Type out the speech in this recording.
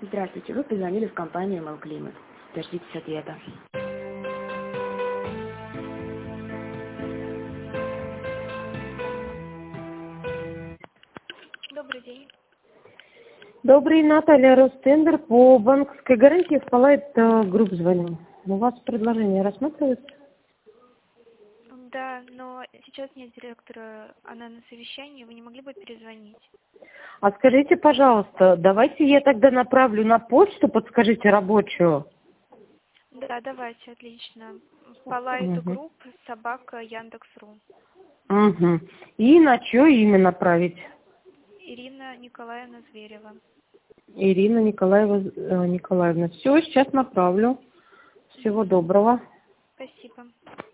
Здравствуйте, вы позвонили в компанию Малклимат. Дождитесь ответа. Добрый день. Добрый, Наталья, Ростендер. По банковской гарантии в Полайт Групп звоню. У вас предложение рассматривается? Да, но сейчас нет директора, она на совещании, вы не могли бы перезвонить? А скажите, пожалуйста, давайте я тогда направлю на почту, подскажите, рабочую. Да, давайте, отлично. Полайт Групп, собака, Яндекс.ру. Угу. И на чье имя направить? Ирина Николаевна Зверева. Ирина Николаевна. Все, сейчас направлю. Всего доброго. Спасибо.